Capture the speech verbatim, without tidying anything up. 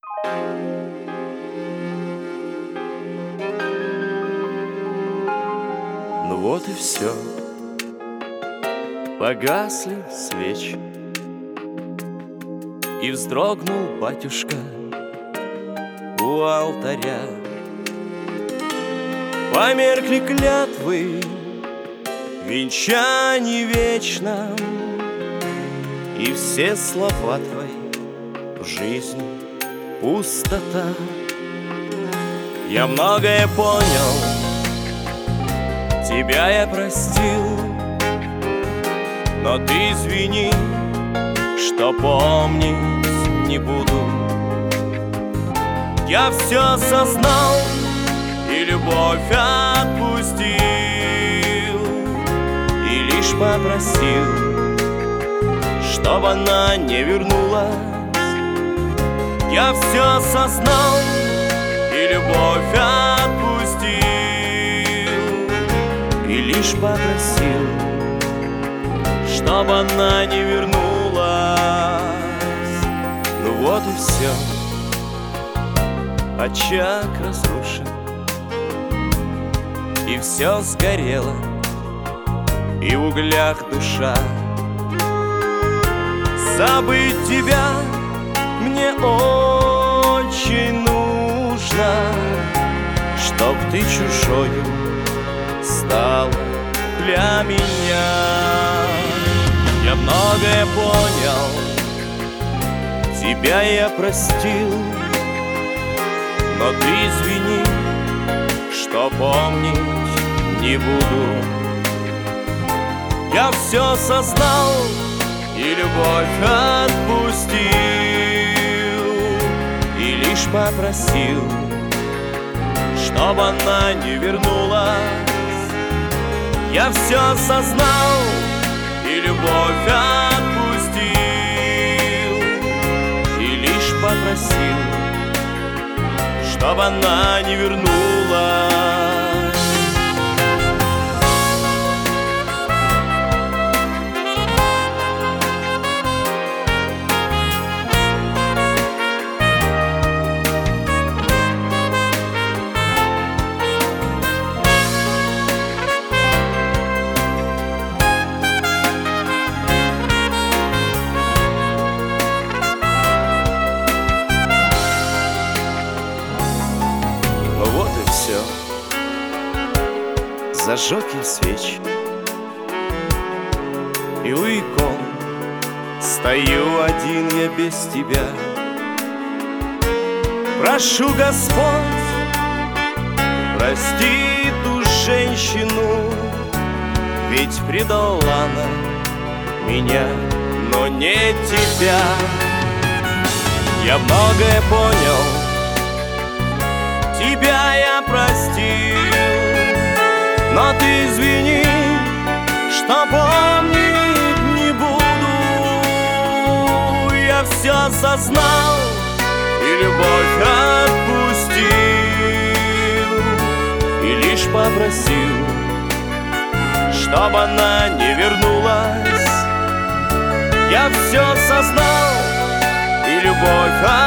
Ну вот и все, погасли свечи, и вздрогнул батюшка у алтаря. Померкли клятвы, венчаний вечном, и все слова твои в жизни пустота. Я многое понял, тебя я простил, но ты извини, что помнить не буду. Я все осознал и любовь отпустил, и лишь попросил, чтоб она не вернулась. Я все осознал и любовь отпустил, и лишь попросил, чтоб она не вернулась. Ну вот и все, очаг разрушен, и все сгорело, и в углях душа. Забыть тебя мне очень нужно, чтоб ты чужою стала для меня. Я многое понял, тебя я простил, но ты извини, что помнить не буду. Я все осознал и любовь отпустил, и лишь попросил, чтоб она не вернулась. Я все осознал и любовь отпустил, и лишь попросил, чтоб она не вернулась. Зажег я свечи, и у икон стою один я без тебя. Прошу, Господь, прости ту женщину, ведь предала она меня, но не тебя. Я многое понял, тебя я простил, но ты извини, что помнить не буду. Я все осознал и любовь отпустил, и лишь попросил, чтоб она не вернулась. Я все осознал и любовь отпустил,